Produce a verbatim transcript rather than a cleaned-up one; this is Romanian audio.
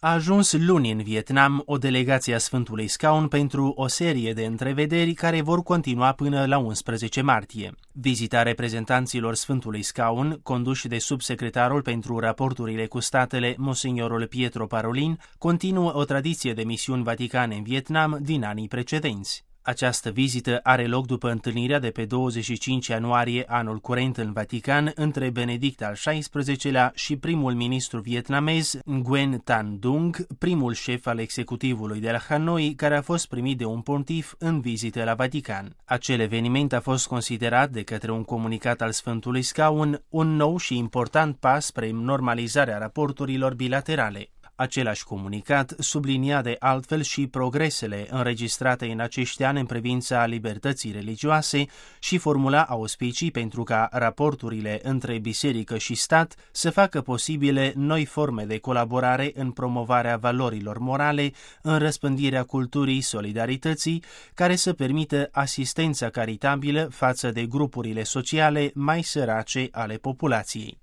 A ajuns luni în Vietnam o delegație a Sfântului Scaun pentru o serie de întrevederi care vor continua până la unsprezece martie. Vizita reprezentanților Sfântului Scaun, conduși de subsecretarul pentru raporturile cu statele, monsignorul Pietro Parolin, continuă o tradiție de misiuni vaticane în Vietnam din anii precedenți. Această vizită are loc după întâlnirea de pe douăzeci și cinci ianuarie anul curent în Vatican între Benedict al șaisprezecelea și primul ministru vietnamez Nguyen Thanh Dung, primul șef al executivului de la Hanoi, care a fost primit de un pontif în vizită la Vatican. Acel eveniment a fost considerat de către un comunicat al Sfântului Scaun un nou și important pas spre normalizarea raporturilor bilaterale. Același comunicat sublinia de altfel și progresele înregistrate în acești ani în privința libertății religioase și formula auspicii pentru ca raporturile între biserică și stat să facă posibile noi forme de colaborare în promovarea valorilor morale, în răspândirea culturii solidarității, care să permită asistența caritabilă față de grupurile sociale mai sărace ale populației.